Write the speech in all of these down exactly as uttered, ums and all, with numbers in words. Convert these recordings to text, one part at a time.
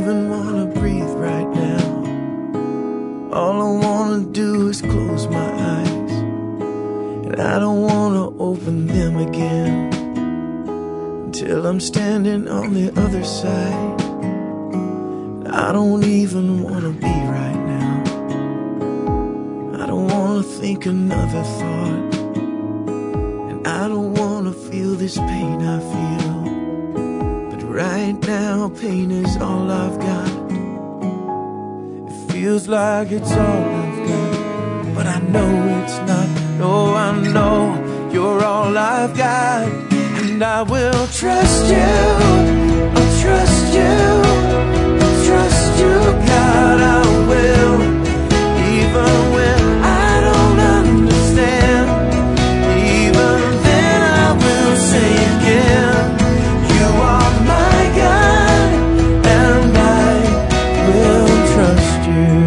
even wanna breathe right now. All I wanna do is close my eyes, and I don't wanna open them again until I'm standing on the other side. I don't even wanna be right now. I don't wanna think another thought, and I don't wanna feel this pain I feel. But right now, pain is all I've got. It feels like it's all I've got, but I know it's not. No, I know you're all I've got, and I will trust you. I'll trust you. Trust you, God, I will. Even when I don't understand, even then I will say again, you are my God, and I will trust you.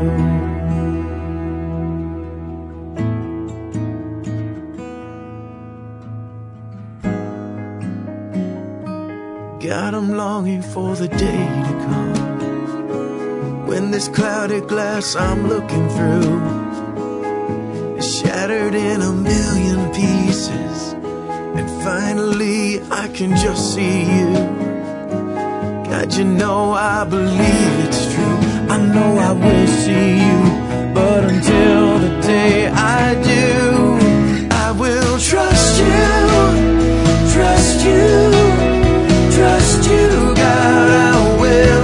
God, I'm longing for the day to come when this clouded glass I'm looking through is shattered in a million pieces, and finally I can just see you. God, you know I believe it's true. I know I will see you, but until the day I do, I will trust you, trust you, trust you, God, I will.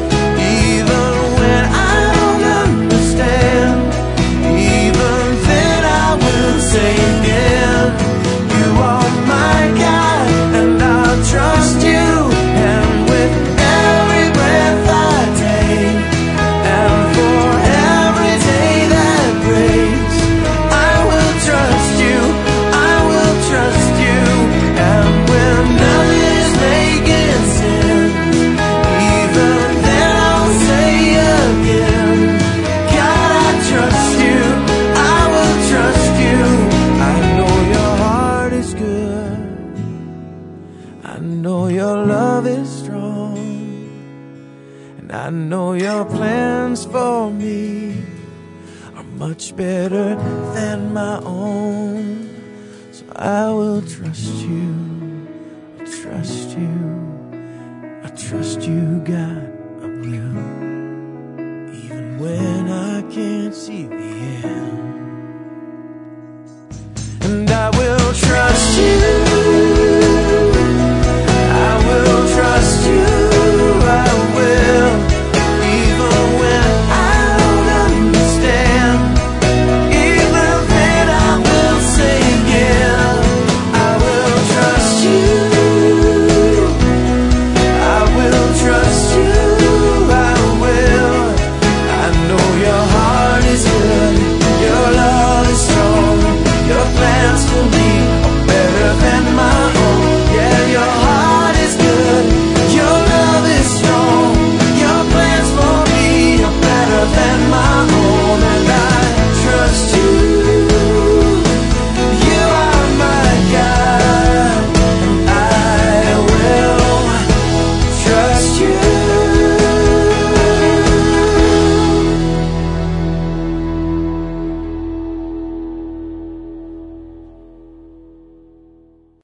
Say again, you are my God, and I'll trust you. And with every breath I take, and for every day that breaks, I will trust you, I will trust you. And when nothing is making sense, even then I'll say again, God, I trust you, I will trust you. I know your heart is good, I know your love is strong, and I know your plans for me are much better than my own. So I will trust you, I trust you, I trust you, God.